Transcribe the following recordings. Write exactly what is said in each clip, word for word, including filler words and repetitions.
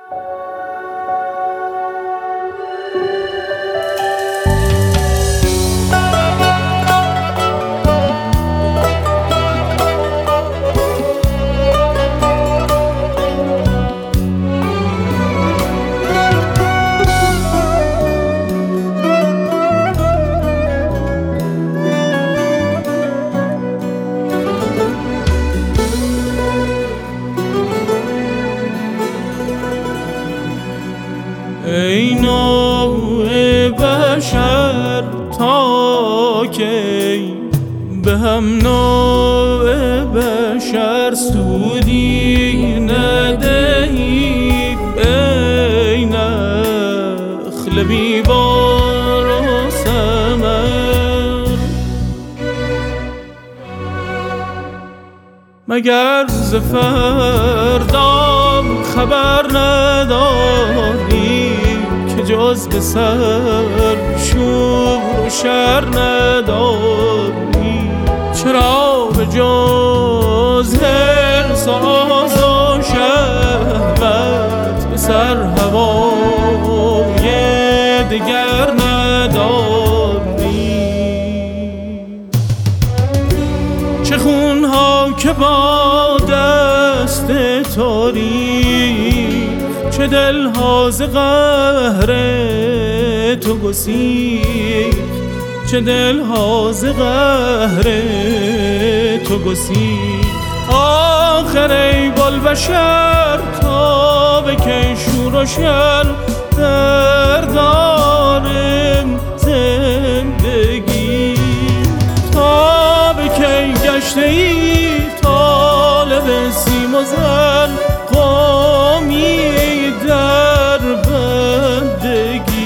ای نوع بشر تا کی به هم نوع بشر سودی ندهی، ای نخل بی بار و ثمر. مگر ز فردا خبر نداری که جز به سر شور و شر نداری؟ چرا به جز حرص و آز و شهوت به سر هوای دگر نداری؟ چه خونها که با دست تو ریخت، چه دلها ز قهر تو گسیخت، چه دلها ز قهر تو گسیخت. آخر ای بوالبشر تا به کی شور و شر در دارم زندگی؟ تا به کی گشته ای طالب سیم و زر، قومی در بندگی؟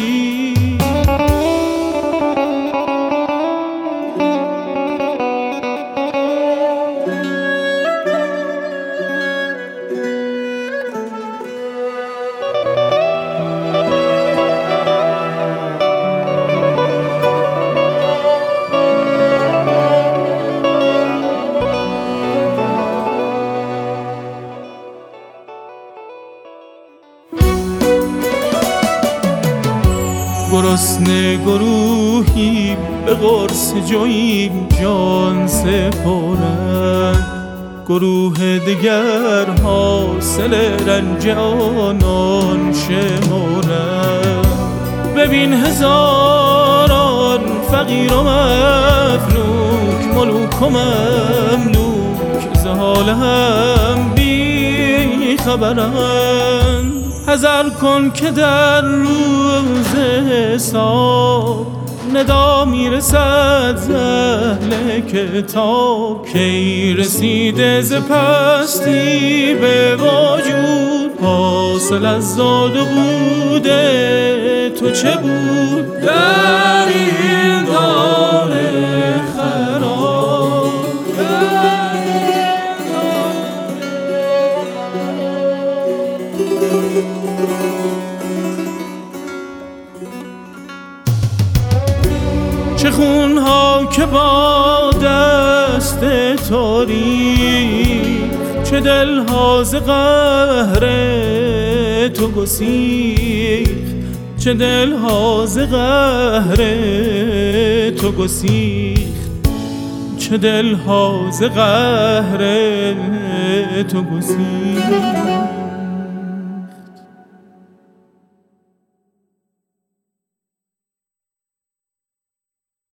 گرسنه گروهی به قرص جوییم جان سپارند، گروه دیگر حاصل رنج آنان شمارند. ببین هزاران فقیر و مفلوک، ملوک و مملوک ز حال هم بی خبرند. حذر کن که در روز حساب ندا میرسد ز اهل کتاب. کی رسیده ز پستی به وجود، حاصل از زاد و بود تو چه بود در این دار خراب؟ چه خونها که با دست تو ریخت، چه دلها ز قهر تو گسیخت، چه دلها ز قهر تو گسیخت، چه دلها ز قهر تو گسیخت.